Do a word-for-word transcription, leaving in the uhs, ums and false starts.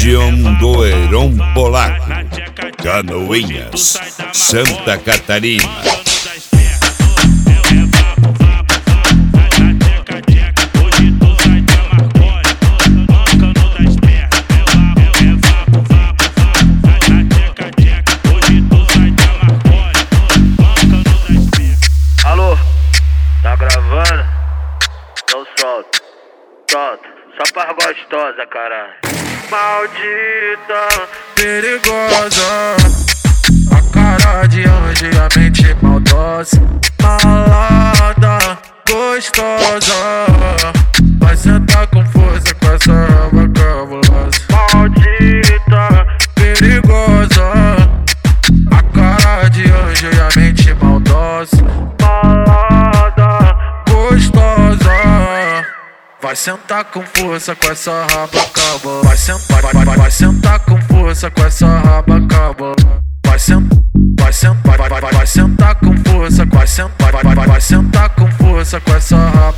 região do Heron Polaco, Canoinhas, Santa Catarina. Alô, tá gravando? Então solta, solta, só pra gostosa, caralho. Maldita, perigosa, a cara de anjo e a mente maldosa. Malada, gostosa, vai sentar com força com essa raba cabulosa. Maldita, perigosa, a cara de anjo e a mente maldosa. Malada, gostosa, vai sentar com força com essa raba cabulosa. Vai sentar, vai, vai, vai sentar com força com essa raba cabulosa. Vai sentar, vai sentar, vai, vai, vai, vai sentar com força, vai sentar, vai, vai, vai, vai sentar com força com essa raba.